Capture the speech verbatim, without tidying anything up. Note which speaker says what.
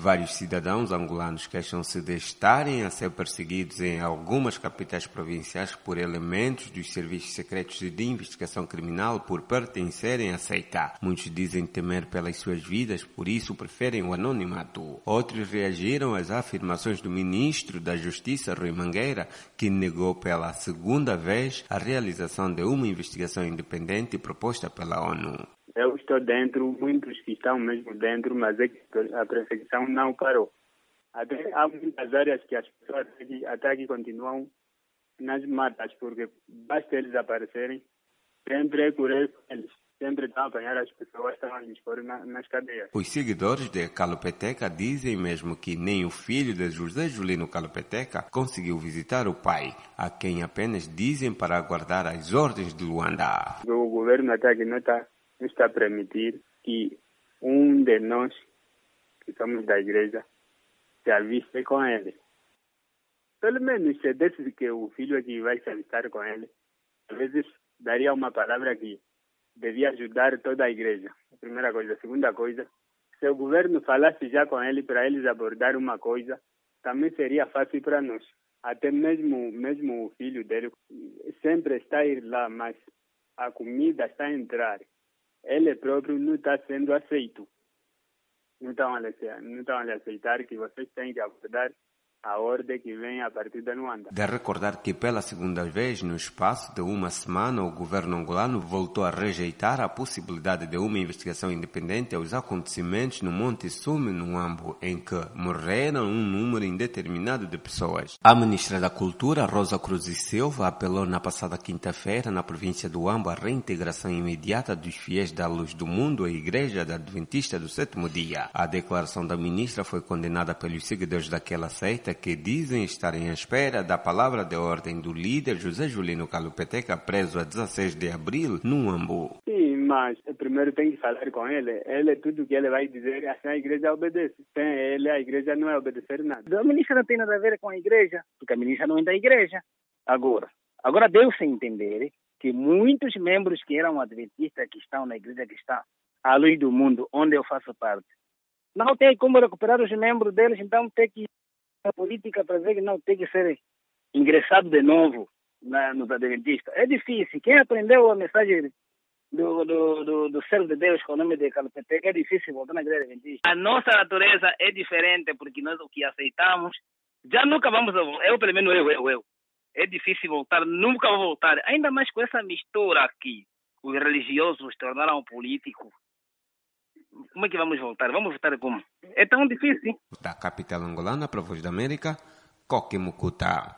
Speaker 1: Vários cidadãos angolanos queixam-se de estarem a ser perseguidos em algumas capitais provinciais por elementos dos serviços secretos de investigação criminal por pertencerem a seita. Muitos dizem temer pelas suas vidas, por isso preferem o anonimato. Outros reagiram às afirmações do ministro da Justiça, Rui Mangueira, que negou pela segunda vez a realização de uma investigação independente proposta pela ONU.
Speaker 2: Eu estou dentro, muitos que estão mesmo dentro, mas é que a perseguição não parou. Até há muitas áreas que as pessoas até aqui, até aqui continuam nas matas, porque basta eles aparecerem, sempre é por eles, sempre estão a apanhar as pessoas, estão a expor na, nas cadeias.
Speaker 1: Os seguidores de Calupeteca dizem mesmo que nem o filho de José Julino Calupeteca conseguiu visitar o pai, a quem apenas dizem para aguardar as ordens de Luanda.
Speaker 2: O governo até aqui não está não está a permitir que um de nós, que somos da igreja, se aviste com ele. Pelo menos se desse que o filho aqui vai se avistar com ele, às vezes daria uma palavra que devia ajudar toda a igreja. A primeira coisa. A segunda coisa, se o governo falasse já com ele para eles abordar uma coisa, também seria fácil para nós. Até mesmo, mesmo o filho dele sempre está a ir lá, mas a comida está a entrar. Ele próprio não está sendo aceito. Não estão a, não estão a aceitar que vocês têm que abordar a ordem que vem a partir de Luanda.
Speaker 1: De recordar que pela segunda vez, no espaço de uma semana, o governo angolano voltou a rejeitar a possibilidade de uma investigação independente aos acontecimentos no Monte Sume, no Ambo, em que morreram um número indeterminado de pessoas. A ministra da Cultura, Rosa Cruz e Silva, apelou na passada quinta-feira, na província do Ambo, à reintegração imediata dos fiéis da Luz do Mundo à Igreja da Adventista do Sétimo Dia. A declaração da ministra foi condenada pelos seguidores daquela seita que dizem estarem à espera da palavra de ordem do líder José Julino Calupeteca, preso a dezasseis de abril, no Ambo.
Speaker 2: Sim, mas primeiro tem que falar com ele. Ele, tudo que ele vai dizer, assim a igreja obedece. Sem ele, a igreja não vai obedecer nada.
Speaker 3: A ministra não tem nada a ver com a igreja, porque a ministra não é da igreja. Agora, agora deu-se a entender que muitos membros que eram adventistas, que estão na igreja que está à Luz do Mundo, onde eu faço parte, não tem como recuperar os membros deles, então tem que a política para ver que não tem que ser ingressado de novo na, nos adventistas. É difícil. Quem aprendeu a mensagem do, do, do, do servo de Deus com o nome de Calupeteca, é difícil voltar na igreja adventista. A nossa natureza é diferente, porque nós o que aceitamos, já nunca vamos, eu pelo menos eu, eu, eu. É difícil voltar, nunca vou voltar. Ainda mais com essa mistura aqui. Os religiosos se tornaram políticos. Como é que vamos voltar? Vamos voltar como? É tão difícil.
Speaker 1: Da capital angolana para a Voz da América, Coque Mucuta.